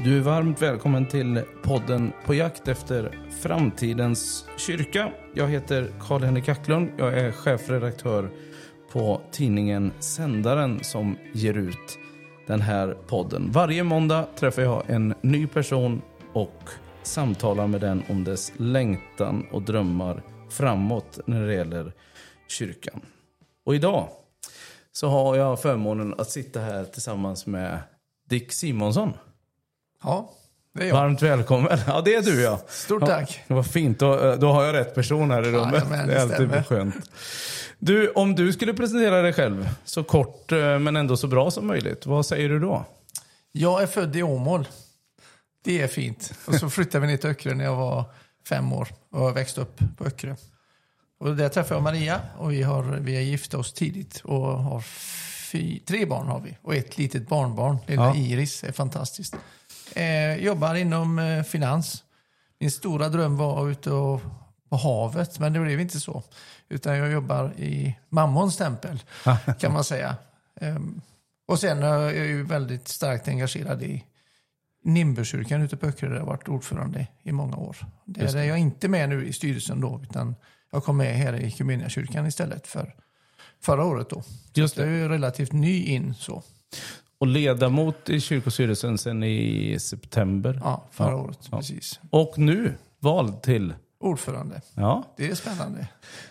Du är varmt välkommen till podden På jakt efter framtidens kyrka. Jag heter Karl-Henrik Acklund. Jag är chefredaktör på tidningen Sändaren som ger ut den här podden. Varje måndag träffar jag en ny person och samtalar med den om dess längtan och drömmar framåt när det gäller kyrkan. Och idag så har jag förmånen att sitta här tillsammans med Dick Simonsson. Ja, det är jag. Varmt välkommen. Ja, det är du, ja. Stort tack. Ja, vad fint. Då har jag rätt person här i rummet. Ja, men det är alltid skönt. Du, om du skulle presentera dig själv så kort men ändå så bra som möjligt, vad säger du då? Jag är född i Åmål. Det är fint. Och så flyttade vi ner till Öckerö när jag var 5 år och växte upp på Öckerö. Och där träffade jag Maria och vi har gift oss tidigt och har 3 barn har vi. Och ett litet barnbarn, lilla Iris, är fantastiskt. Jobbar inom finans. Min stora dröm var ute på havet, men det blev inte så. Utan jag jobbar i Mammons tempel, kan man säga. Och sen är jag ju väldigt starkt engagerad i Nimbuskyrkan ute på Öckerö, där jag har varit ordförande i många år. Där är jag inte med nu i styrelsen då, utan jag kom med här i Equmeniakyrkan istället för förra året då. Just det. Jag är ju relativt ny in så. Och ledamot i kyrkostyrelsen sen i september. Ja, förra året, precis. Och nu vald till ordförande. Ja. Det är spännande.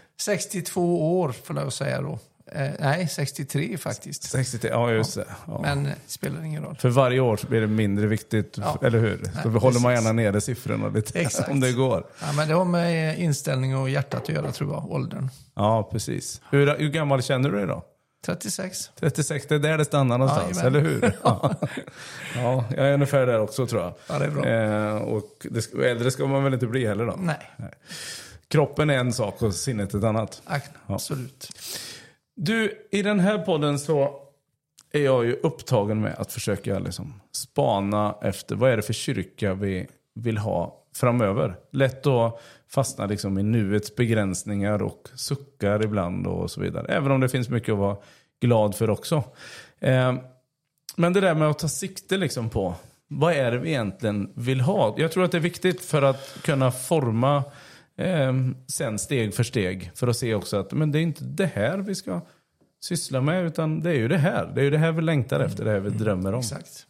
62 år får jag säga då. Nej, 63 faktiskt. 63, ja just det. Ja. Men det spelar ingen roll. För varje år så blir det mindre viktigt, eller hur? Nej, då håller man gärna nere siffrorna lite. Exakt. Om det går. Ja, men det har med inställning och hjärtat att göra, tror jag, åldern. Ja, precis. Hur gammal känner du dig då? 36. 36, det är där det stannar någonstans, eller hur? Ja, jag är ungefär där också, tror jag. Ja, det är bra. Och äldre ska man väl inte bli heller då? Nej. Kroppen är en sak och sinnet ett annat. Absolut. Du, i den här podden så är jag ju upptagen med att försöka liksom spana efter vad är det för kyrka vi vill ha framöver. Lätt att fastna liksom i nuets begränsningar och suckar ibland och så vidare. Även om det finns mycket att vara glad för också. Men det där med att ta sikte liksom på vad är det vi egentligen vill ha. Jag tror att det är viktigt för att kunna forma sen steg för steg. För att se också att men det är inte det här vi ska syssla med, utan det är ju det här. Det är ju det här vi längtar efter, det här vi drömmer om. Exakt.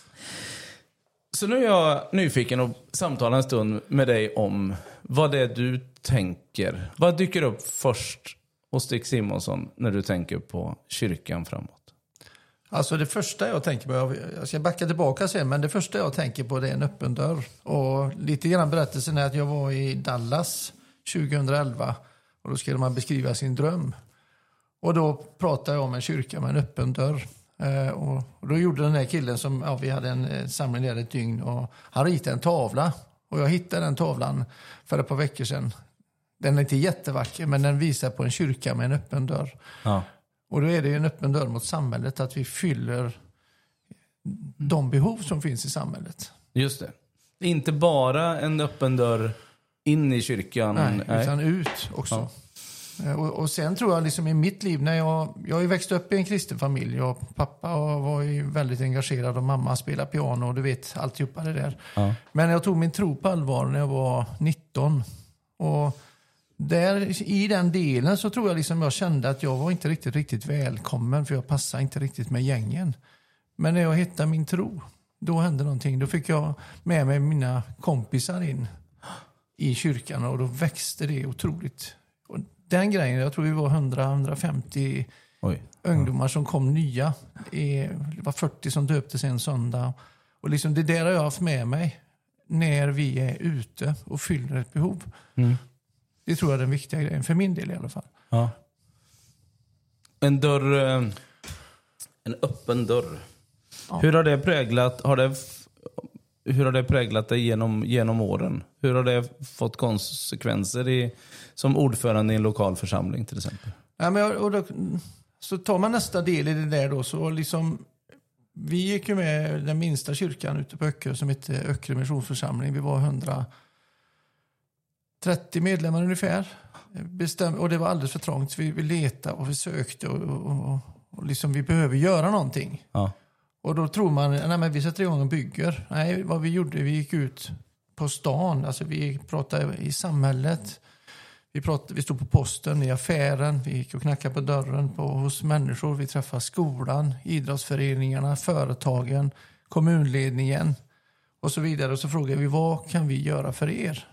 Så nu är jag nyfiken och samtalar en stund med dig om vad det är du tänker. Vad dyker upp först hos Dick Simonsson när du tänker på kyrkan framåt? Alltså det första jag tänker på, jag ska backa tillbaka sen, men det första jag tänker på det är en öppen dörr. Och lite grann berättelsen är att jag var i Dallas 2011 och då skulle man beskriva sin dröm. Och då pratade jag om en kyrka med en öppen dörr. Och då gjorde den här killen som, vi hade en samling där ett dygn och han ritade en tavla. Och jag hittade den tavlan för ett par veckor sedan. Den är inte jättevacker, men den visar på en kyrka med en öppen dörr. Ja. Och då är det ju en öppen dörr mot samhället, att vi fyller de behov som finns i samhället. Just det. Inte bara en öppen dörr in i kyrkan. Nej. Utan ut också. Ja. Och sen tror jag liksom i mitt liv, när jag har ju växt upp i en kristen familj och pappa var ju väldigt engagerad och mamma spelade piano och du vet alltihopa det där. Ja. Men jag tog min tro på allvar när jag var 19 och där, i den delen så tror jag liksom jag kände att jag var inte riktigt välkommen, för jag passade inte riktigt med gängen. Men när jag hittade min tro, då hände någonting. Då fick jag med mig mina kompisar in i kyrkan och då växte det otroligt. Och den grejen, jag tror vi var 100-150 ungdomar som kom nya. Det var 40 som döptes en söndag. Och liksom det där har jag haft med mig när vi är ute och fyller ett behov. Mm. Det tror jag är den viktiga grejen, för min del i alla fall. Ja. En dörr, en öppen dörr. Ja. Hur har det präglat dig genom åren? Hur har det fått konsekvenser som ordförande i en lokal församling till exempel? Ja, men så tar man nästa del i det där då, så liksom vi gick ju med den minsta kyrkan ute på Öckerö som heter Öckerö missionsförsamling. Vi var 130 medlemmar ungefär. Och det var alldeles för trångt. Vi letade och vi sökte och liksom vi behöver göra någonting. Ja. Och då tror man, nej men vi sätter igång och bygger. Nej, vad vi gjorde, vi gick ut på stan, alltså vi pratade i samhället. Vi stod på posten, i affären, vi gick och knackade på dörren hos människor. Vi träffade skolan, idrottsföreningarna, företagen, kommunledningen och så vidare. Och så frågade vi, vad kan vi göra för er?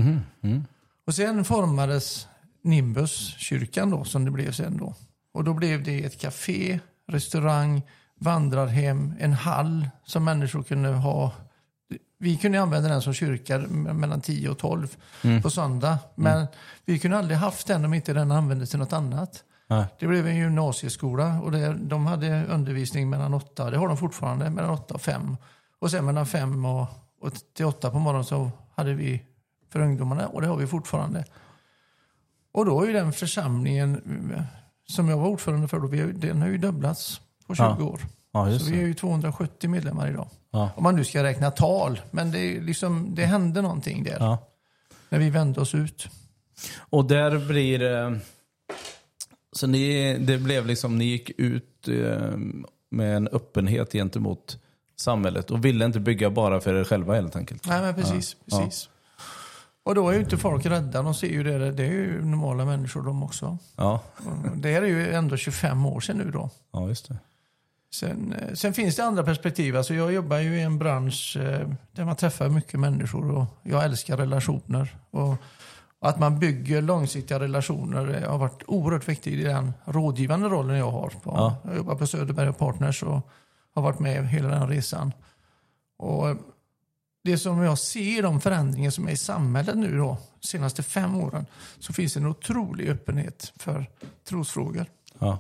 Och sen formades Nimbuskyrkan då, som det blev sen då. Och då blev det ett café, restaurang, vandrarhem, en hall som människor kunde ha. Vi kunde använda den som kyrka mellan 10 och 12 på söndag. Men vi kunde aldrig haft den om inte den användes till något annat. Det blev en gymnasieskola och de hade undervisning mellan 8, det har de fortfarande, mellan 8 och 5. Och sen mellan 5 och till 8 på morgonen så hade vi för ungdomarna, och det har vi fortfarande. Och då är ju den församlingen som jag var ordförande för, den har ju dubblats på 20 år. Ja, så vi är ju 270 medlemmar idag. Ja. Om man nu ska räkna tal. Men det hände någonting där. När vi vände oss ut. Och där blir så det blev liksom, ni gick ut med en öppenhet gentemot samhället och ville inte bygga bara för er själva helt enkelt. Nej, men precis. Och då är ju inte folk rädda. De ser ju det är ju normala människor de också. Ja. Det är ju ändå 25 år sedan nu då. Ja, just det. Sen finns det andra perspektiv. Alltså jag jobbar ju i en bransch där man träffar mycket människor och jag älskar relationer. Och att man bygger långsiktiga relationer har varit oerhört viktigt i den rådgivande rollen jag har. Jag jobbar på Söderberg och Partners och har varit med hela den resan. Och det som jag ser, de förändringar som är i samhället nu då, de senaste 5 åren, så finns det en otrolig öppenhet för trosfrågor. Ja,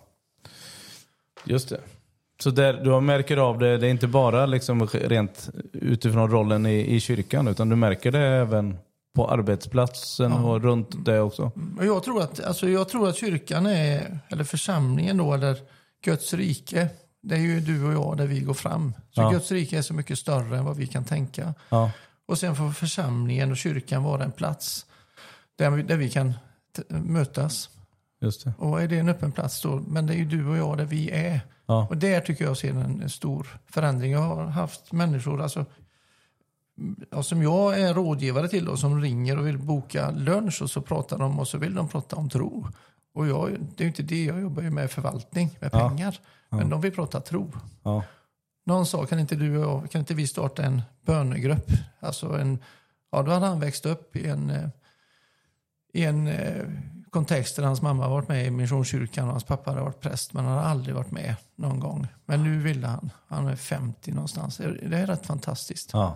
just det. Så du märker av det är inte bara liksom rent utifrån rollen i kyrkan, utan du märker det även på arbetsplatsen och runt det också. Jag tror att kyrkan eller församlingen då, eller Guds rike, det är ju du och jag där vi går fram. Så Guds rike är så mycket större än vad vi kan tänka. Ja. Och sen får församlingen och kyrkan vara en plats där vi kan mötas. Just det. Och är det en öppen plats då, men det är ju du och jag där vi är. Ja. Och där tycker jag ser en stor förändring. Jag har haft människor, som jag är rådgivare till då, som ringer och vill boka lunch och så pratar de och så vill de prata om tro. Och det är ju inte det, jag jobbar ju med förvaltning, med pengar. Men de vill prata tro. Ja. Någon sa, kan inte vi starta en bönegrupp? Då hade han växt upp i en kontext där hans mamma har varit med i missionskyrkan och hans pappa hade varit präst, men han har aldrig varit med någon gång. Men nu ville han är 50 någonstans. Det är rätt fantastiskt. Ja.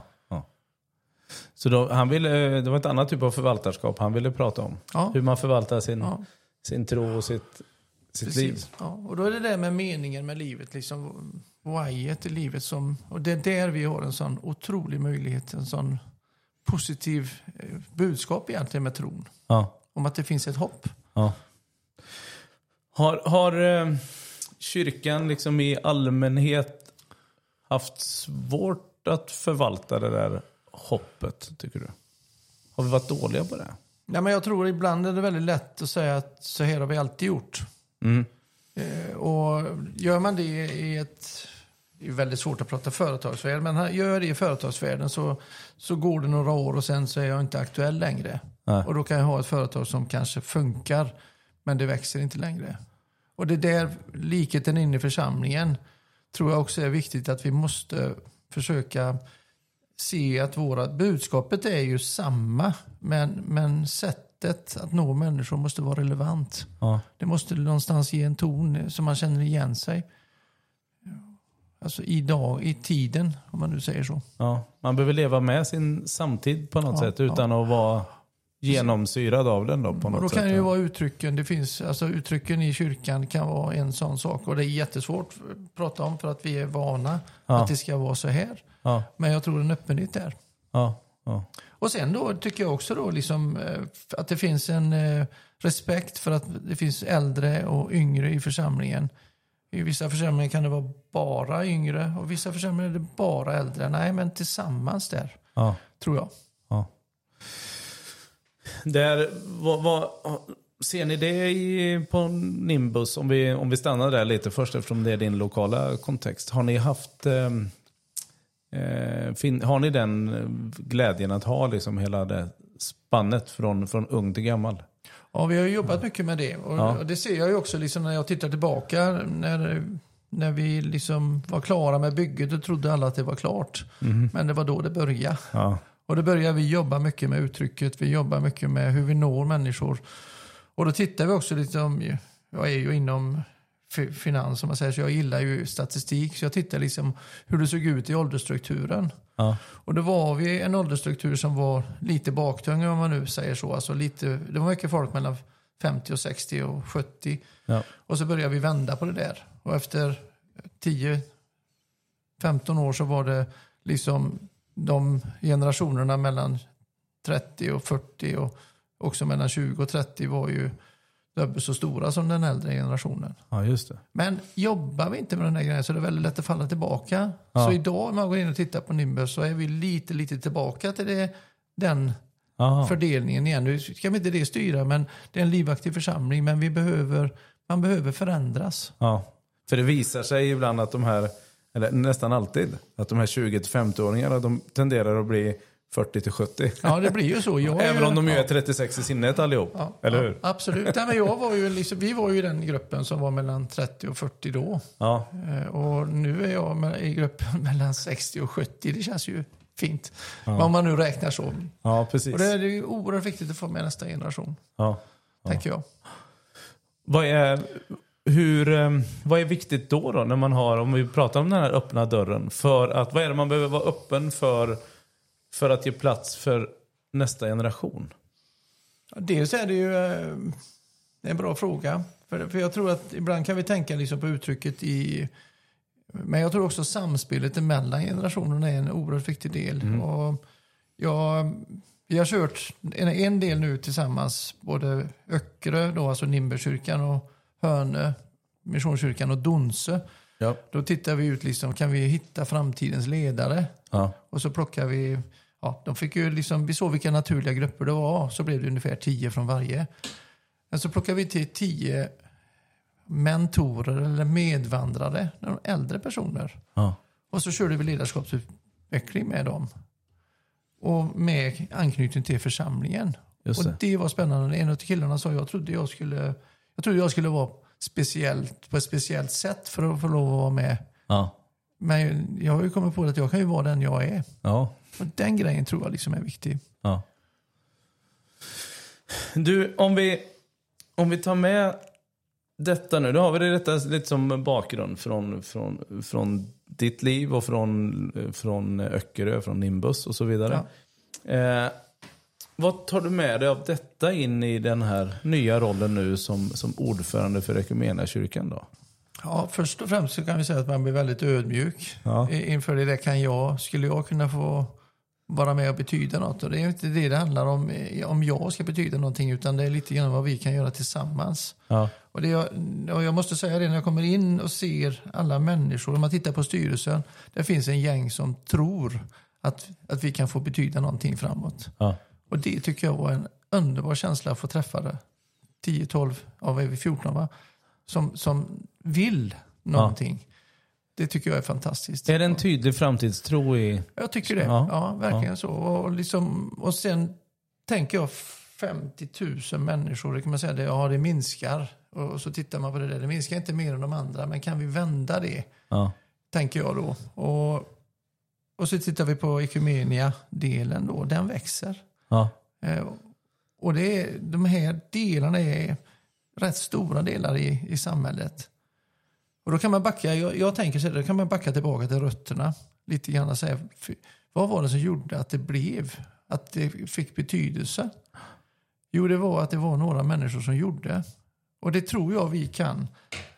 Så då, det var ett annat typ av förvaltarskap han ville prata om. Ja. Hur man förvaltar sin tro och sitt liv. Ja. Och då är det där med meningen med livet, liksom whyet i livet och det är där vi har en sån otrolig möjlighet, en sån positiv budskap egentligen med tron. Ja. Om att det finns ett hopp. Ja. Har kyrkan liksom i allmänhet haft svårt att förvalta det där hoppet, tycker du? Har vi varit dåliga på det? Ja, men jag tror ibland är det väldigt lätt att säga att så här har vi alltid gjort. Och gör man det det är väldigt svårt att prata företagsvärld, men gör det i företagsvärlden så går det några år och sen så är jag inte aktuell längre. Nej. Och då kan jag ha ett företag som kanske funkar, men det växer inte längre. Och det där likheten inne i församlingen tror jag också är viktigt, att vi måste försöka se att budskapet är ju samma, men sättet att nå människor måste vara relevant. Ja. Det måste någonstans ge en ton som man känner igen sig. Alltså i tiden, om man nu säger så. Ja, man behöver leva med sin samtid på något sätt utan att vara genomsyrad av den då på något sätt. Då kan det ju vara uttrycken. Det finns, uttrycken i kyrkan kan vara en sån sak. Och det är jättesvårt att prata om för att vi är vana att det ska vara så här. Ja. Men jag tror en öppenhet där. Ja. Ja. Och sen då tycker jag också då liksom, att det finns en respekt för att det finns äldre och yngre i församlingen. I vissa församlingar kan det vara bara yngre och vissa församlingar är det bara äldre. Nej, men tillsammans där, tror jag. Ja. ser ni det på Nimbus, om vi stannar där lite först eftersom det är din lokala kontext. Har ni haft har ni den glädjen att ha liksom hela det spannet från ung till gammal? Ja, vi har jobbat mycket med det. Och det ser jag ju också liksom när jag tittar tillbaka. När vi liksom var klara med bygget, då trodde alla att det var klart. Men det var då det började. Ja. Och då började vi jobba mycket med uttrycket. Vi jobbar mycket med hur vi når människor. Och då tittar vi också liksom, jag är ju inom finans som man säger, så jag gillar ju statistik. Så jag tittar liksom hur det såg ut i åldersstrukturen. Ja. Och då var vi en åldersstruktur som var lite baktung, om man nu säger så. Alltså lite, det var mycket folk mellan 50 och 60 och 70. Ja. Och så började vi vända på det där. Och efter 10-15 år så var det liksom de generationerna mellan 30 och 40 och också mellan 20 och 30 var ju dubbelt så stora som den äldre generationen. Ja, just det. Men jobbar vi inte med den här grejen så är det väldigt lätt att falla tillbaka. Ja. Så idag när man går in och tittar på Nimbus så är vi lite tillbaka till den fördelningen igen. Nu ska vi inte det styra, men det är en livaktig församling, men man behöver förändras. Ja, för det visar sig ibland att de här, eller nästan alltid, att de här 20-50-åringarna de tenderar att bli 40-70. Ja, det blir ju så. Även om de ju är 36 i sinnet allihop, eller hur? Absolut. Nej, men jag var ju liksom, vi var ju den gruppen som var mellan 30 och 40 då. Ja. Och nu är jag i gruppen mellan 60 och 70. Det känns ju fint. Om man nu räknar så. Ja, precis. Och det är ju oerhört viktigt att få med nästa generation. Tänker jag. Vad är viktigt då när man har, om vi pratar om den här öppna dörren, för att, vad är det man behöver vara öppen för att ge plats för nästa generation? Dels är det ju en bra fråga. För jag tror att ibland kan vi tänka liksom på uttrycket men jag tror också samspelet mellan generationerna är en oerhört viktig del. Och vi har kört en del nu tillsammans, både Öckerö, då, alltså Nimberkyrkan, och Hönö, Missionskyrkan, och Donsö. Ja. Då tittar vi ut liksom, kan vi hitta framtidens ledare? Ja. Och så plockar vi, de fick ju liksom, vi såg vilka naturliga grupper det var, så blev det ungefär 10 från varje. Men så plockar vi till 10 mentorer eller medvandrare, äldre personer. Ja. Och så körde vi ledarskapsutveckling med dem. Och med anknytning till församlingen. Just det. Och det var spännande. En av killarna sa, jag trodde jag skulle vara på ett speciellt sätt för att få lov att vara med. Ja. Men jag har ju kommit på att jag kan ju vara den jag är. Ja. Och den grejen tror jag liksom är viktig. Ja. Du, om vi tar med detta nu, då har vi detta lite som bakgrund från ditt liv och från Öckerö, från Nimbus och så vidare. Ja. Vad tar du med dig av detta in i den här nya rollen nu som ordförande för Equmeniakyrkan då? Ja, först och främst så kan vi säga att man blir väldigt ödmjuk. Ja. Inför det skulle jag kunna få vara med och betyda något. Och det är inte det handlar om jag ska betyda någonting, utan det är lite grann vad vi kan göra tillsammans. Ja. Och jag måste säga det, när jag kommer in och ser alla människor, om man tittar på styrelsen, det finns en gäng som tror att vi kan få betyda någonting framåt. Ja. Och det tycker jag var en underbar känsla att få träffa det. 10-12 av över 14 va? Som vill någonting. Ja. Det tycker jag är fantastiskt. Är det en tydlig framtidstro i... Jag tycker det. Ja, verkligen så. Och sen tänker jag 50 000 människor, det kan man säga, det minskar. Och så tittar man på det där. Det minskar inte mer än de andra, men kan vi vända det? Ja. Tänker jag då. Och så tittar vi på Equmenia-delen då. Den växer. Ja. Och de här delarna är rätt stora delar i samhället. Och då kan man backa, jag tänker så här, då kan man backa tillbaka till rötterna lite grann och säga, vad var det som gjorde att det fick betydelse? Jo, det var att det var några människor som gjorde. Och det tror jag vi kan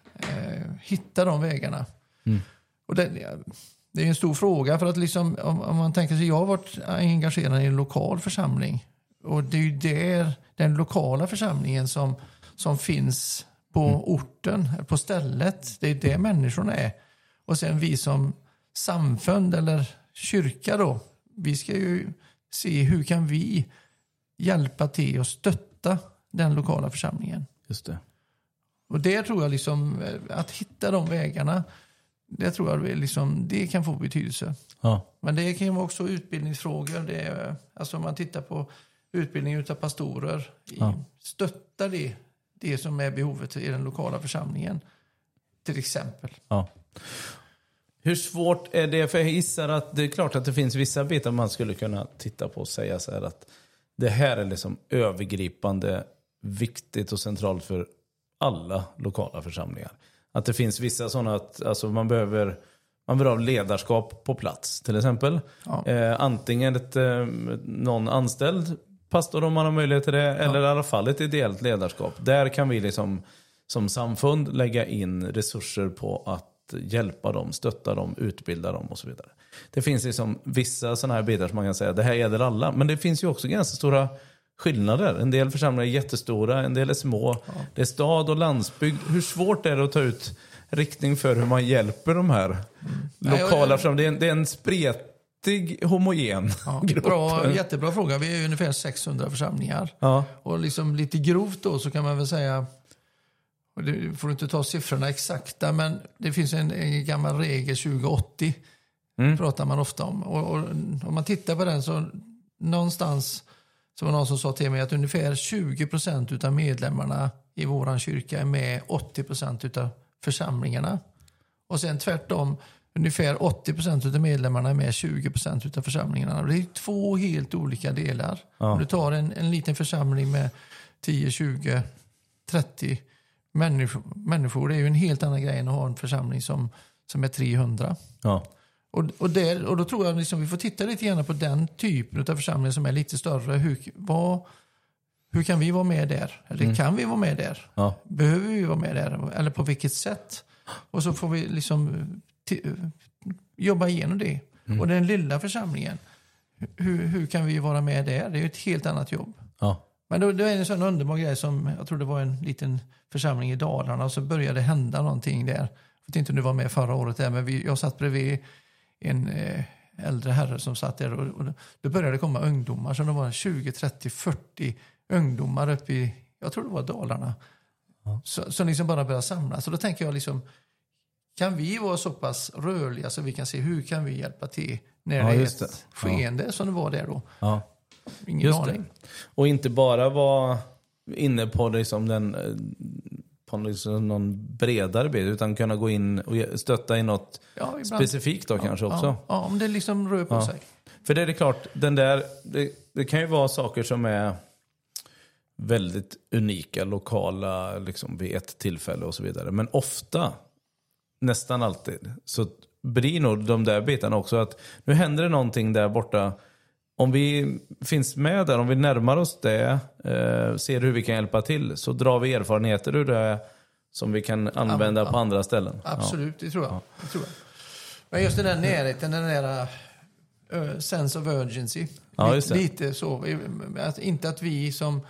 hitta de vägarna. Mm. Och det är en stor fråga, för att liksom, om man tänker sig, jag har varit engagerad i en lokal församling. Och det är ju den lokala församlingen som finns på orten, på stället. Det är det människorna är. Och sen vi som samfund eller kyrka då, vi ska ju se hur kan vi hjälpa till och stötta den lokala församlingen. Just det. Och det tror jag liksom, att hitta de vägarna, det tror jag liksom, det kan få betydelse. Ja. Men det kan ju vara också utbildningsfrågor. Det är, alltså om man tittar på utbildning utav pastorer, stöttar det som är behovet i den lokala församlingen, till exempel. Ja. Hur svårt är det? För jag gissar att det är klart att det finns vissa bitar man skulle kunna titta på och säga så här att det här är liksom övergripande, viktigt och centralt för alla lokala församlingar. Att det finns vissa sådana att alltså man behöver ha ledarskap på plats till exempel. Ja. Antingen någon anställd pastor om man har möjlighet till det, eller i alla fall ett ideellt ledarskap. Där kan vi liksom som samfund lägga in resurser på att hjälpa dem, stötta dem, utbilda dem och så vidare. Det finns liksom vissa sådana här bitar som man kan säga, det här gäller alla. Men det finns ju också ganska stora skillnader. En del församlingar är jättestora, en del är små. Ja. Det är stad och landsbygd. Hur svårt är det att ta ut riktning för hur man hjälper de här lokala församlingarna? Det är en spretig, homogen grupp. Jättebra fråga. Vi är ungefär 600 församlingar. Ja. Och liksom lite grovt då så kan man väl säga, och det får inte ta siffrorna exakta, men det finns en gammal regel 2080 pratar man ofta om. Och om man tittar på den så någonstans, så var någon som sa till mig att ungefär 20% utav medlemmarna i våran kyrka är med 80% utav församlingarna. Och sen tvärtom, ungefär 80% utav medlemmarna är med 20% utav församlingarna. Och det är 2 helt olika delar. Ja. Om du tar en liten församling med 10, 20, 30 människor, det är ju en helt annan grej än att ha en församling som är 300. Ja. Och då tror jag liksom vi får titta lite grann på den typen av församling som är lite större. Hur kan vi vara med där? Eller kan vi vara med där? Ja. Behöver vi vara med där? Eller på vilket sätt? Och så får vi liksom jobba igenom det. Och den lilla församlingen, hur kan vi vara med där? Det är ju ett helt annat jobb. Ja. Men det är en sån underbar grej som, jag tror det var en liten församling i Dalarna, och så började hända någonting där. Jag vet inte om du var med förra året där, men jag satt bredvid en äldre herre som satt där, och då började det komma ungdomar, så det var 20, 30, 40 ungdomar uppe i, jag tror det var Dalarna, som liksom bara började samlas. Så då tänker jag liksom, kan vi vara så pass rörliga så vi kan se hur kan vi hjälpa till när det är ett skeende som det var där då. Ja. Ingen aning. Och inte bara vara inne på liksom någon bredare bild, utan kunna gå in och stötta i något specifikt då kanske också. Ja, om det liksom rör på sig. För det är klart, det kan ju vara saker som är väldigt unika, lokala liksom vid ett tillfälle och så vidare. Men ofta, nästan alltid, så blir nog de där bitarna också att nu händer det någonting där borta. Om vi finns med där, om vi närmar oss det, ser hur vi kan hjälpa till, så drar vi erfarenheter ur det som vi kan använda på andra ställen. Absolut, det tror jag. Men just den där närheten, den där sense of urgency. Lite så. Inte att vi som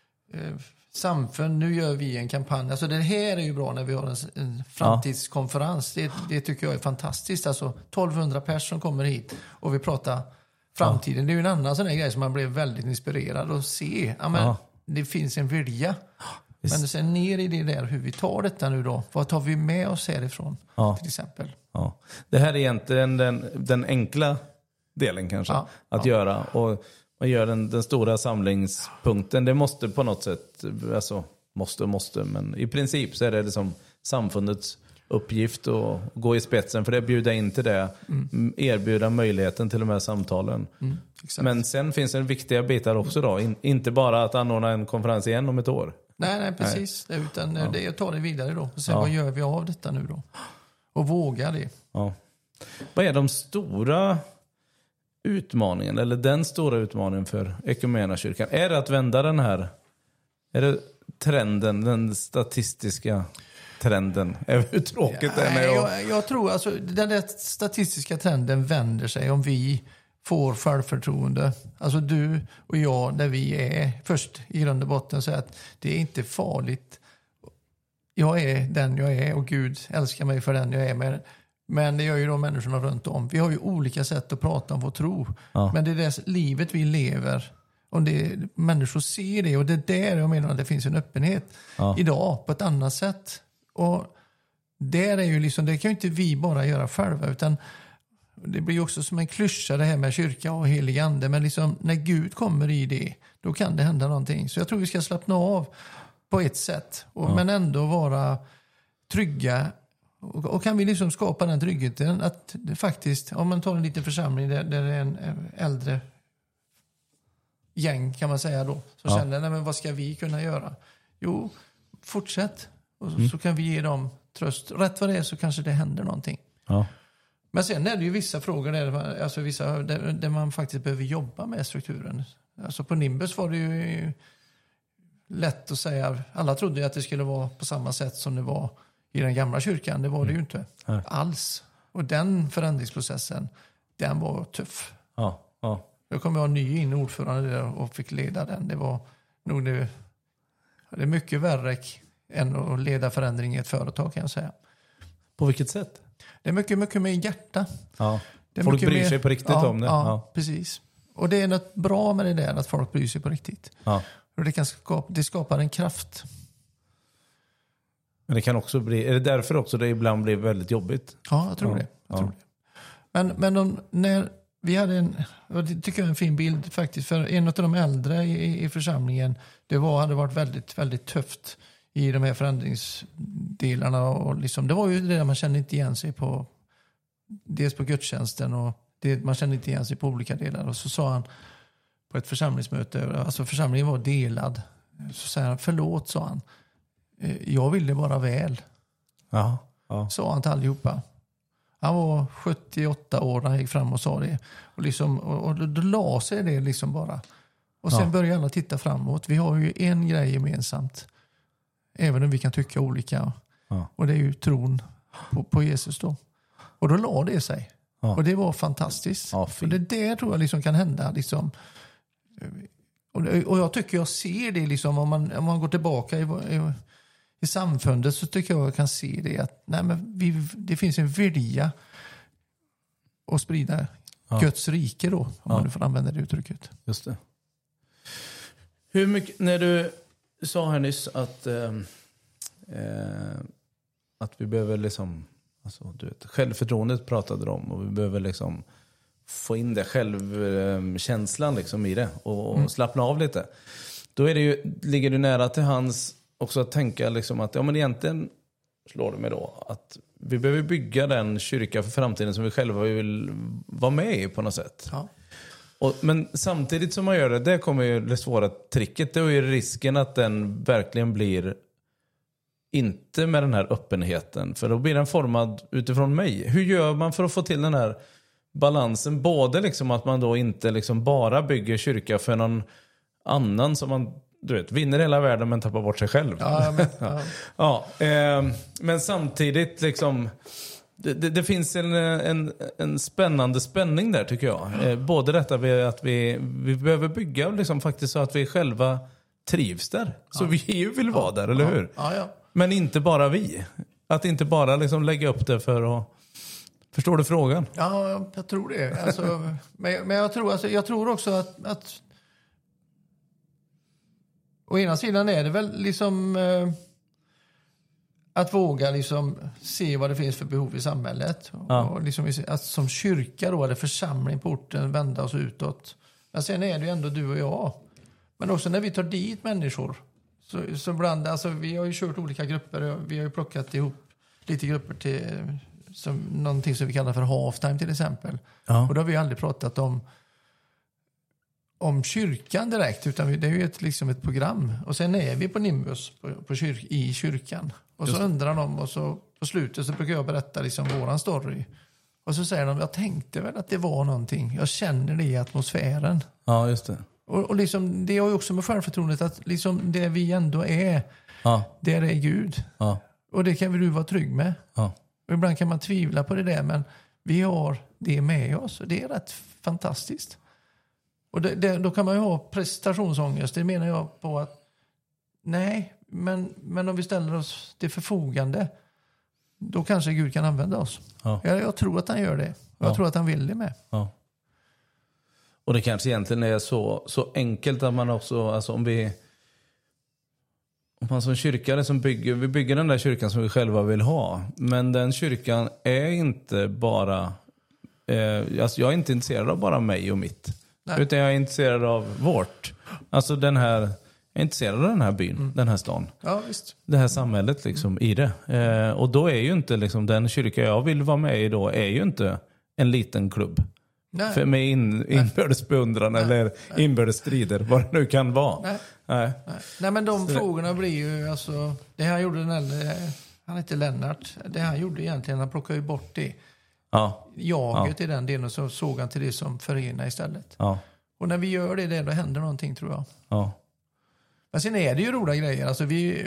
samfund, nu gör vi en kampanj. Alltså det här är ju bra när vi har en framtidskonferens. Det tycker jag är fantastiskt. Alltså 1200 personer som kommer hit och vi pratar framtiden. Det är ju en annan sån här grej som man blev väldigt inspirerad att se. Det finns en vilja. Men sen ner i det där, hur vi tar detta nu då. Vad tar vi med oss härifrån till exempel? Ja. Det här är egentligen den enkla delen kanske att göra. Och man gör den stora samlingspunkten. Det måste på något sätt, alltså måste, men i princip så är det liksom samfundets uppgift att gå i spetsen för det, bjuda in till det, erbjuda möjligheten till de här samtalen. Men sen finns det viktiga bitar också då, inte bara att anordna en konferens igen om ett år. Nej precis, utan det tar det vidare då. Sen vad gör vi av detta nu då? Och våga det. Ja. Vad är de stora utmaningen, eller den stora utmaningen för Equmeniakyrkan? Är det att vända den här, är det trenden, den statistiska trenden? Hur tråkigt det är? Jag tror alltså den där statistiska trenden vänder sig om vi får självförtroende. Alltså du och jag, där vi är först i grund och botten, så att det är inte farligt. Jag är den jag är och Gud älskar mig för den jag är. Men det gör ju de människorna runt om. Vi har ju olika sätt att prata om vår tro. Ja. Men det är det livet vi lever. Om människor ser det, och det är där jag menar att det finns en öppenhet idag på ett annat sätt. Och där är ju liksom, det kan ju inte vi bara göra själva, utan det blir också som en klyscha det här med kyrka och helig ande, men liksom när Gud kommer i det, då kan det hända någonting. Så jag tror vi ska slappna av på ett sätt, men ändå vara trygga. Och kan vi liksom skapa den tryggheten att det faktiskt, om man tar en liten församling där det är en äldre gäng kan man säga då, så känner nej, men vad ska vi kunna göra? Jo, fortsätt. Och så kan vi ge dem tröst. Rätt vad det är så kanske det händer någonting. Ja. Men sen är det ju vissa frågor där man faktiskt behöver jobba med strukturen. Alltså på Nimbus var det ju lätt att säga, alla trodde ju att det skulle vara på samma sätt som det var i den gamla kyrkan. Det var det ju inte alls. Och den förändringsprocessen, den var tuff. Ja. Jag kommer ha ny in ordförande där och fick leda den. Det var nog det är mycket värre än att leda förändring i ett företag, kan jag säga. På vilket sätt? Det är mycket med hjärta. Ja. Folk bryr sig på riktigt om det. Ja, precis. Och det är något bra med det där, att folk bryr sig på riktigt. Ja. Och det skapar en kraft. Men det kan också bli, är det därför också det ibland blir väldigt jobbigt? Ja, jag tror det. Men när vi hade och det tycker jag är en fin bild faktiskt, för en av de äldre i församlingen, hade varit väldigt, väldigt tufft i de här förändringsdelarna, och liksom, det var ju det där man kände inte igen sig på, dels på gudstjänsten, och man kände inte igen sig på olika delar. Och så sa han på ett församlingsmöte, alltså församlingen var delad, så sa han, förlåt, sa han, jag ville bara väl. Ja. Sa han till allihopa. Han var 78 år när han gick fram och sa det. Och då la sig det liksom bara. Och sen började alla titta framåt. Vi har ju en grej gemensamt. Även om vi kan tycka olika. Ja. Och det är ju tron på Jesus då. Och då la det sig. Ja. Och det var fantastiskt. Ja, och det tror jag liksom kan hända. Liksom. Och jag tycker jag ser det liksom, om man går tillbaka i samfundet, så tycker jag kan se det att det finns en vilja att sprida Guds rike då, om man nu får använda det uttrycket. Just det. Hur mycket, när du sa här nyss att vi behöver liksom, alltså, du vet, självförtroendet pratade om, och vi behöver liksom få in det självkänslan liksom i det och slappna av lite. Då ligger det nära till hands också att tänka liksom att men egentligen slår det mig då att vi behöver bygga den kyrka för framtiden som vi själva vill vara med i på något sätt. Ja. Men samtidigt som man gör det kommer ju det svåra tricket. Det är ju risken att den verkligen blir inte med den här öppenheten. För då blir den formad utifrån mig. Hur gör man för att få till den här balansen? Både liksom att man då inte liksom bara bygger kyrka för någon annan som man vinner hela världen men tappar bort sig själv. Men samtidigt liksom det finns en spännande spänning där, tycker jag. Både detta med att vi behöver bygga liksom faktiskt så att vi själva trivs där. Så vi ju vill vara där, eller hur? Ja. Men inte bara vi. Att inte bara liksom lägga upp det för att... Förstår du frågan? Ja, jag tror det. Alltså, men jag tror också att å ena sidan är det väl liksom att våga liksom se vad det finns för behov i samhället. Och liksom att som kyrka då, eller församling på orten, vända oss utåt. Men sen är det ju ändå du och jag. Men också när vi tar dit människor. Så ibland, alltså vi har ju kört olika grupper. Vi har ju plockat ihop lite grupper till som någonting som vi kallar för halftime till exempel. Ja. Och då har vi aldrig pratat om kyrkan direkt, utan det är ju liksom ett program. Och sen är vi på Nimbus i kyrkan. Och så undrar de, och så på slutet så brukar jag berätta liksom våran story. Och så säger de, jag tänkte väl att det var någonting. Jag känner det i atmosfären. Ja, just det. Och liksom, det har ju också med självförtroendet att liksom det vi ändå är, det är Gud. Ja. Och det kan vi du vara trygg med. Ja. Och ibland kan man tvivla på det där, men vi har det med oss. Och det är rätt fantastiskt. Och då kan man ju ha prestationsångest. Det menar jag på att nej, men om vi ställer oss till förfogande, då kanske Gud kan använda oss. Ja. Jag tror att han gör det. Och jag tror att han vill det med. Ja. Och det kanske egentligen är så enkelt att man också, alltså om man som kyrkare som vi bygger den där kyrkan som vi själva vill ha. Men den kyrkan är inte bara, alltså jag är inte intresserad av bara mig och mitt. Nej. Utan jag är intresserad av vårt. Alltså jag är intresserad av den här byn, den här stan. Ja, visst. Det här samhället liksom i det. Och då är ju inte liksom den kyrka jag vill vara med i då är ju inte en liten klubb. Nej. För med inbördes beundran eller inbördes strider, vad det nu kan vara. Nej, men de frågorna blir ju, alltså, det han gjorde han heter Lennart, det han gjorde egentligen, han plockade ju bort det. Jaget i den delen, så såg han till det som förenar istället. Ja. Och när vi gör det, då händer någonting, tror jag. Ja. Men sen är det ju roliga grejer. Alltså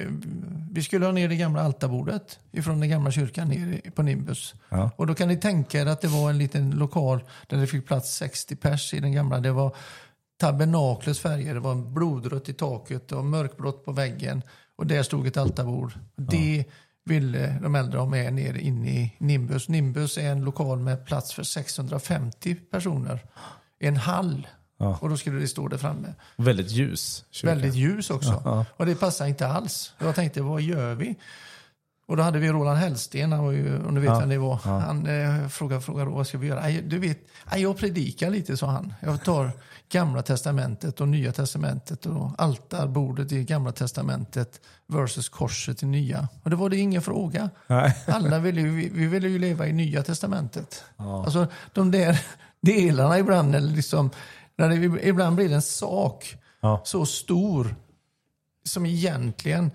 vi skulle ha ner det gamla altarbordet ifrån den gamla kyrkan ner på Nimbus. Ja. Och då kan ni tänka er att det var en liten lokal där det fick plats 60 pers i den gamla. Det var tabernaklets färger, det var en blodrött i taket och mörkblått på väggen. Och där stod ett altarbord. Ja. Det ville de äldre ha med ner in i Nimbus. Nimbus är en lokal med plats för 650 personer. En hall. Ja. Och då skulle det stå där framme. Väldigt ljus. Väldigt ljus också. Ja. Och det passar inte alls. Jag tänkte, vad gör vi? Och då hade vi Roland Hellsten. Han var ju, om du vet vem det var. Ja. Han frågade vad ska vi göra? Du vet, jag predikar lite, sa han. Jag tar gamla testamentet och nya testamentet och altarbordet i gamla testamentet versus korset i nya. Och det var det ingen fråga. Nej. Alla vi ville ju leva i nya testamentet. Ja. Alltså de där delarna ibland, eller liksom, när det ibland blir en sak så stor som egentligen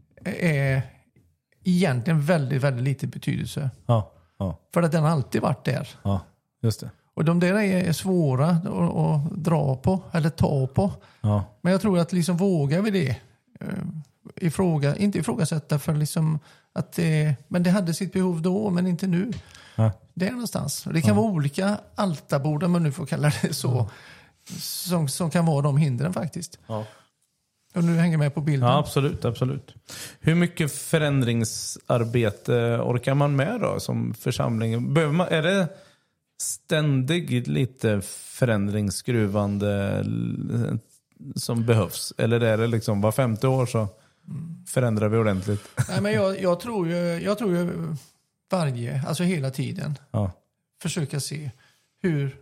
är väldigt, väldigt lite betydelse. Ja. För att den har alltid varit där. Ja, just det. Och de där är svåra att dra på eller ta på. Ja. Men jag tror att liksom vågar vi det, inte ifrågasätta för liksom att men det hade sitt behov då, men inte nu. Ja. Det är någonstans. Det kan vara olika altarbord, om man nu får kalla det så, som kan vara de hindren faktiskt. Ja. Och nu hänger med på bilden. Ja, absolut. Hur mycket förändringsarbete orkar man med då som församling? Är det ständigt lite förändringsskruvande som behövs? Eller är det liksom var 50 år så förändrar vi ordentligt? Nej, men jag tror ju alltså hela tiden försöka se hur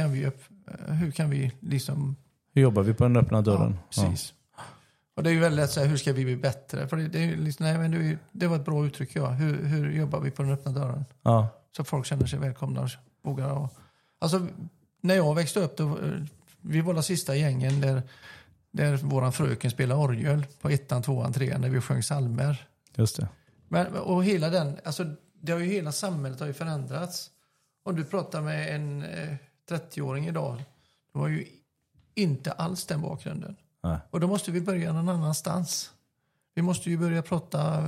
kan vi liksom... Hur jobbar vi på den öppna dörren? Ja, precis. Och det är ju väldigt lätt att säga, hur ska vi bli bättre? För det är liksom, det var ett bra uttryck, Hur jobbar vi på den öppna dörren? Ja. Så folk känner sig välkomna och vågar. Alltså, när jag växte upp, vi var de sista gängen där våran fröken spelade orgel på 1:an, 2:an, 3:an, när vi sjöng salmer. Just det. Och hela hela samhället har ju förändrats. Om du pratar med en 30-åring idag, det var ju inte alls den bakgrunden. Nej. Och då måste vi börja någon annanstans. Vi måste ju börja prata...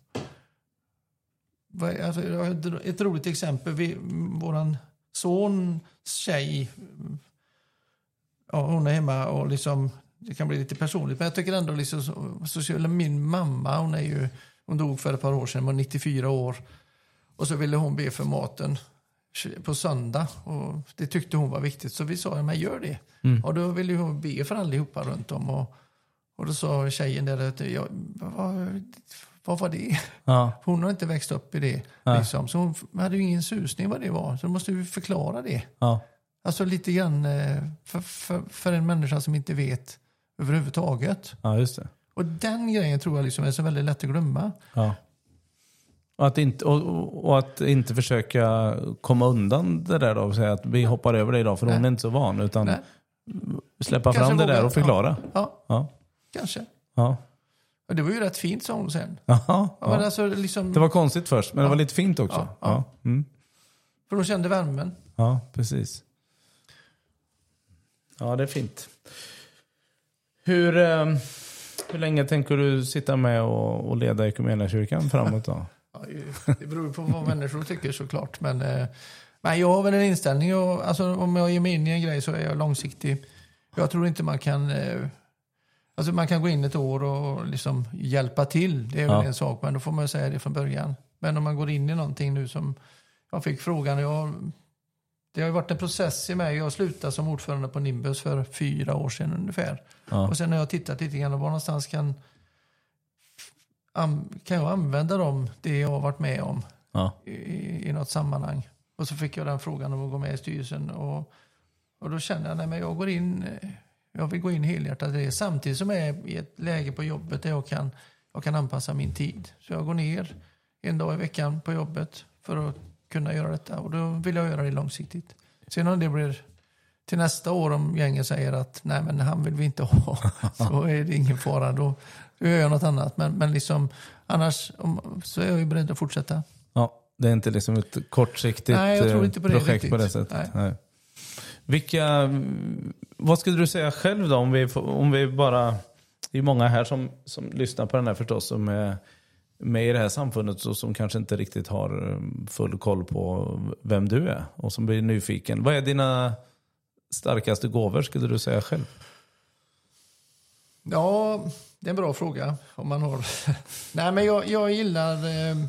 Alltså, ett roligt exempel. Våran sons tjej, hon är hemma och liksom, det kan bli lite personligt, men jag tycker ändå liksom, min mamma, hon dog för ett par år sedan, var 94 år, och så ville hon be för maten på söndag, och det tyckte hon var viktigt, så vi sa, men gör det. Och då ville hon be för allihopa runt om, och då sa tjejen där att vad var det? Ja. Hon har inte växt upp i det. Liksom. Så hon hade ju ingen susning vad det var. Så måste vi förklara det. Ja. Alltså lite grann för en människa som inte vet överhuvudtaget. Ja, just det. Och den grejen tror jag liksom är så väldigt lätt att glömma. Ja. Och att inte försöka komma undan det där då, och säga att vi hoppar över det idag för hon är inte så van, utan släppa kanske fram det där och förklara. Ja. Kanske. Ja. Och det var ju rätt fint, sa hon sen. Ja. Men alltså, liksom... Det var konstigt först, men det var lite fint också. Ja. Mm. För de kände värmen. Ja, precis. Ja, det är fint. Hur länge tänker du sitta med och leda Equmeniakyrkan framåt då? Det beror på vad människor tycker såklart. Men jag har väl en inställning. Alltså, om jag ger mig in i en grej så är jag långsiktig. Jag tror inte man kan... Alltså man kan gå in ett år och liksom hjälpa till. Det är väl en sak, men då får man säga det från början. Men om man går in i någonting nu som... Jag fick frågan, det har ju varit en process i mig. Jag slutade som ordförande på Nimbus för 4 år sedan ungefär. Ja. Och sen när jag tittat lite grann, var någonstans kan jag använda det jag har varit med om i något sammanhang. Och så fick jag den frågan om att gå med i styrelsen. Och då kände jag, nej, men jag vill gå in helhjärtat i det. Samtidigt som jag är i ett läge på jobbet där jag kan anpassa min tid. Så jag går ner en dag i veckan på jobbet för att kunna göra detta. Och då vill jag göra det långsiktigt. Sen om det blir till nästa år, om gängen säger att nej, men han vill vi inte ha, så är det ingen fara. Då gör jag något annat. Men liksom, annars så är jag ju beredd att fortsätta. Ja, det är inte liksom ett kortsiktigt nej, jag tror inte på det projekt riktigt. På det sättet. Nej. Vad skulle du säga själv då, om vi bara, det är många här som lyssnar på den här förstås, som är med i det här samfundet och som kanske inte riktigt har full koll på vem du är och som blir nyfiken. Vad är dina starkaste gåvor, skulle du säga själv? Ja, det är en bra fråga om man har. Nej, men jag gillar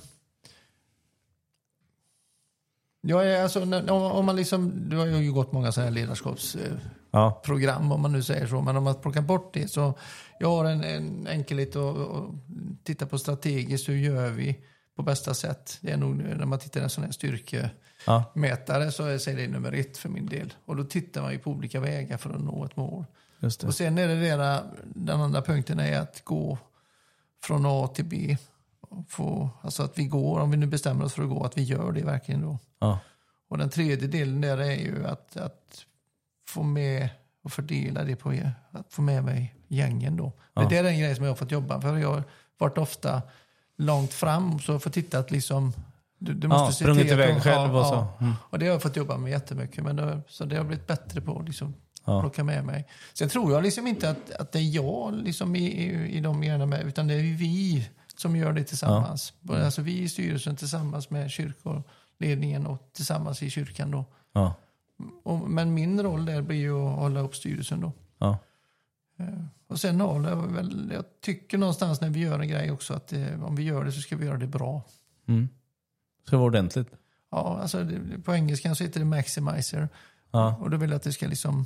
jag är alltså, om man liksom, du har ju gått många så här ledarskapsprogram om man nu säger så, men om man plockar bort det, så jag har en enkelhet att titta på strategiskt, hur gör vi på bästa sätt. Det är nog, när man tittar på en sån här styrkemätare, så är det nummer 1 för min del. Och då tittar man ju på olika vägar för att nå ett mål. Just det. Och sen är det den andra punkten är att gå från A till B. Alltså att vi går, om vi nu bestämmer oss för att gå, att vi gör det verkligen då. Ja. Och den tredje delen där är ju att få med och fördela det på, att få med mig gängen då. Ja. Det är den grej som jag har fått jobba för. Jag har varit ofta långt fram, så jag har fått titta att liksom du måste se sprungit iväg själv och så. Och det har jag fått jobba med jättemycket, men så det har blivit bättre på liksom plocka med mig. Sen tror jag liksom inte att det är jag liksom i de gärna med, utan det är vi som gör det tillsammans. Ja. Alltså vi i styrelsen tillsammans med kyrkoledningen och tillsammans i kyrkan då. Ja. Men min roll där blir ju att hålla upp styrelsen då. Ja. Och sen jag tycker någonstans när vi gör en grej också att om vi gör det så ska vi göra det bra. Mm. Ska det vara ordentligt? Ja, alltså på engelska så heter det maximizer. Ja. Och då vill jag att det ska liksom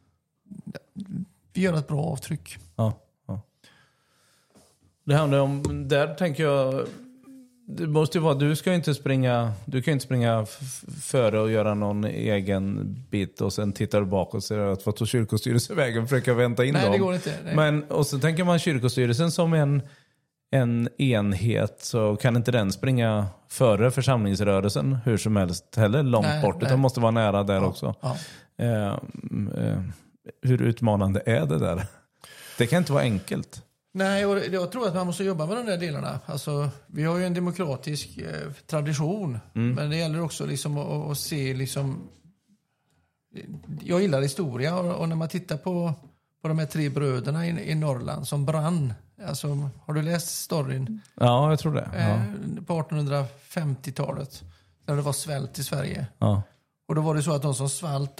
vi gör ett bra avtryck. Ja. Det handlar om, där tänker jag, det måste ju vara, du kan ju inte springa före och göra någon egen bit och sen tittar du bakåt och säger att vad tog kyrkostyrelsevägen och försöka vänta in dem. Nej, det går inte. Nej. Men, och så tänker man kyrkostyrelsen som en enhet, så kan inte den springa före församlingsrörelsen hur som helst heller långt bort. Utan måste vara nära där också. Ja. Hur utmanande är det där? Det kan inte vara enkelt. Nej, och jag tror att man måste jobba med de där delarna. Alltså, vi har ju en demokratisk tradition. Men det gäller också liksom att se liksom. Jag gillar historia, och när man tittar på de här 3 bröderna i Norrland som brann. Alltså, har du läst storyn? Ja, jag tror det. Ja. På 1850-talet när det var svält i Sverige. Ja. Och då var det så att de som svalt,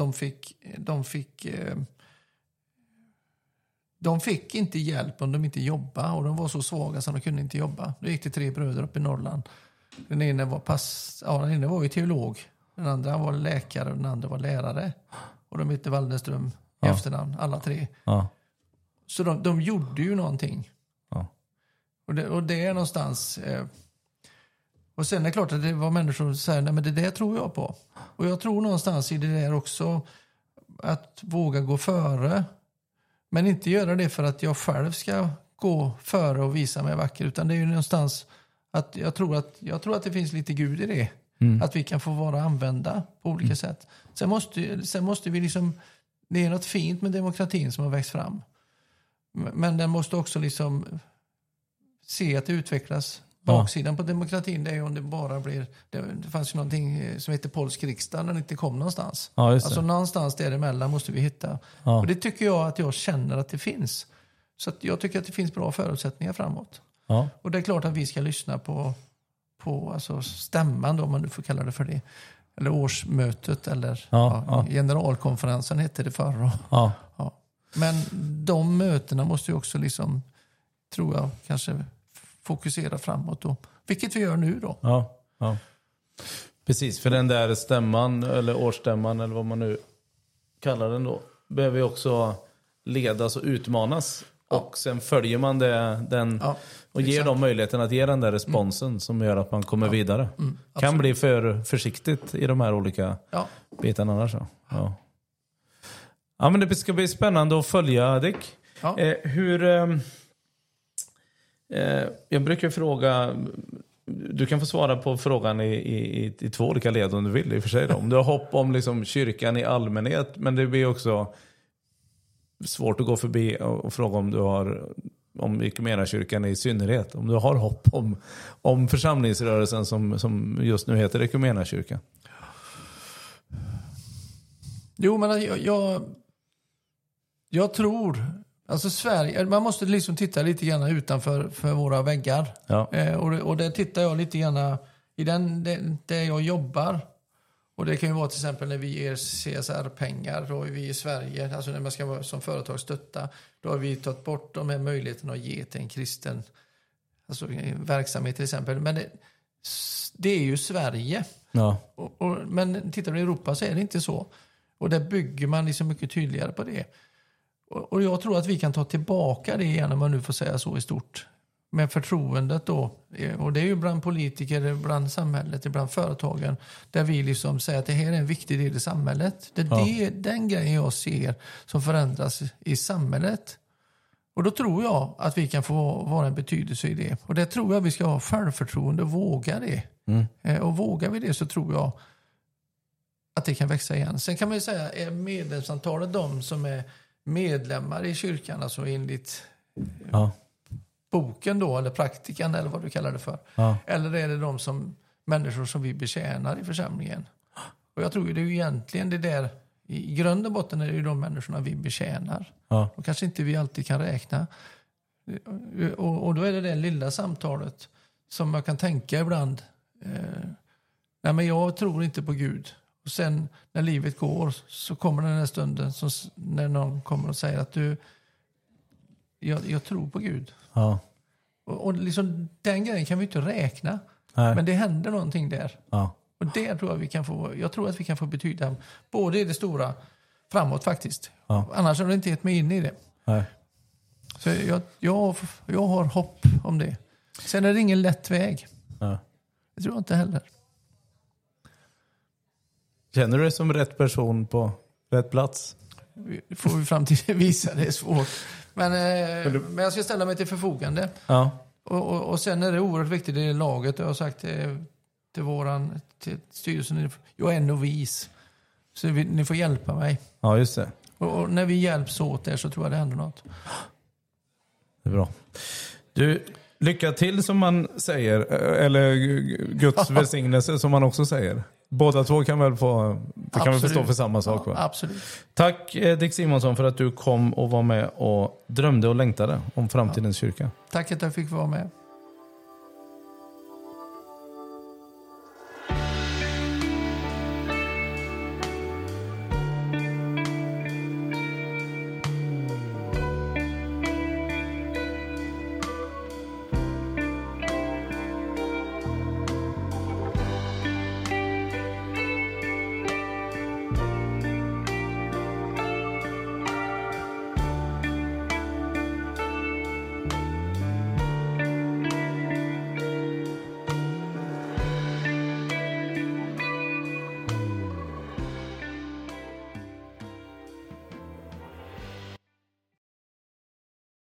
de fick inte hjälp om de inte jobbade, och de var så svaga så de kunde inte jobba. Då gick det 3 bröder upp i Norrland. Den ene var ju teolog, den andra var läkare och den andra var lärare. Och de hette Waldenström i efternamn, alla 3. Ja. Så de gjorde ju någonting. Ja. Och det är någonstans. Och sen är det klart att det var människor som säger, nej men det där tror jag på. Och jag tror någonstans i det där också att våga gå före. Men inte göra det för att jag själv ska gå före och visa mig vacker. Utan det är ju någonstans att jag tror att det finns lite Gud i det. Att vi kan få vara använda på olika sätt. Sen måste vi liksom, det är något fint med demokratin som har växt fram. Men den måste också liksom se att det utvecklas. Baksidan på demokratin, det är ju om det bara blir. Det fanns ju någonting som heter polsk riksdag när det inte kom någonstans. Ja, alltså någonstans däremellan måste vi hitta. Ja. Och det tycker jag att jag känner att det finns. Så att jag tycker att det finns bra förutsättningar framåt. Ja. Och det är klart att vi ska lyssna på alltså stämman då, om man nu får kalla det för det. Eller årsmötet eller generalkonferensen hette det förr. Ja. Men de mötena måste ju också liksom, tror jag, kanske fokusera framåt då. Vilket vi gör nu då. Ja. Precis, för den där stämman eller årsstämman eller vad man nu kallar den då, behöver ju också ledas och utmanas. Och sen följer man den och ger dem möjligheten att ge den där responsen som gör att man kommer vidare. Kan bli för försiktigt i de här olika bitarna annars. Ja, men det ska bli spännande att följa Dick. Ja. Jag brukar fråga, du kan få svara på frågan i 2 olika led om du vill i och för sig. Om du har hopp om liksom kyrkan i allmänhet, men det blir också svårt att gå förbi och fråga om du har om Equmeniakyrkan i synnerhet. Om du har hopp om församlingsrörelsen som just nu heter Equmeniakyrkan. Jo, men jag tror, alltså Sverige, man måste liksom titta lite grann utanför våra väggar. Ja. Och där tittar jag lite grann i där jag jobbar. Och det kan ju vara till exempel när vi ger CSR-pengar, då är vi i Sverige, alltså när man ska som företag stötta, då har vi tagit bort de här möjligheterna att ge till en kristen alltså verksamhet till exempel. Men det är ju Sverige. Ja. Men tittar du i Europa så är det inte så. Och där bygger man liksom mycket tydligare på det. Och jag tror att vi kan ta tillbaka det igen, om man nu får säga så i stort. Med förtroendet då. Och det är ju bland politiker, bland samhället, bland företagen. Där vi liksom säger att det här är en viktig del i samhället. Det är den grejen jag ser som förändras i samhället. Och då tror jag att vi kan få vara en betydelse i det. Och det tror jag vi ska ha självförtroende och våga det. Och vågar vi det så tror jag att det kan växa igen. Sen kan man ju säga, är medlemsantalet de som är medlemmar i kyrkan, alltså enligt boken då, eller praktikan eller vad du kallar det för. Ja. Eller är det människor som vi betjänar i församlingen? Och jag tror ju det är ju egentligen det där, i grund och botten är det ju de människorna vi betjänar. Ja. Och kanske inte vi alltid kan räkna. Och då är det lilla samtalet som jag kan tänka ibland. Nej, men jag tror inte på Gud. Och sen när livet går så kommer den här stunden när någon kommer och säger att jag tror på Gud. Ja. Och liksom, den grejen kan vi inte räkna. Nej. Men det händer någonting där. Ja. Och det tror jag tror att vi kan få betyda både i det stora framåt faktiskt. Ja. Annars har det inte gett mig in i det. Nej. Så jag har hopp om det. Sen är det ingen lätt väg. Ja. Det tror jag inte heller. Känner du dig som rätt person på rätt plats? Får vi framtiden visa, det är svårt. Men jag ska ställa mig till förfogande. Ja. Och sen är det oerhört viktigt i laget. Jag har sagt till styrelsen, jag är novis. Så ni får hjälpa mig. Ja, just det. Och när vi hjälps åt där så tror jag det händer något. Det är bra. Du, lycka till som man säger. Eller Guds välsignelse som man också säger. Båda två kan väl stå för samma sak, va? Absolut. Tack Dick Simonsson för att du kom och var med och drömde och längtade om framtidens kyrka. Tack att jag fick vara med.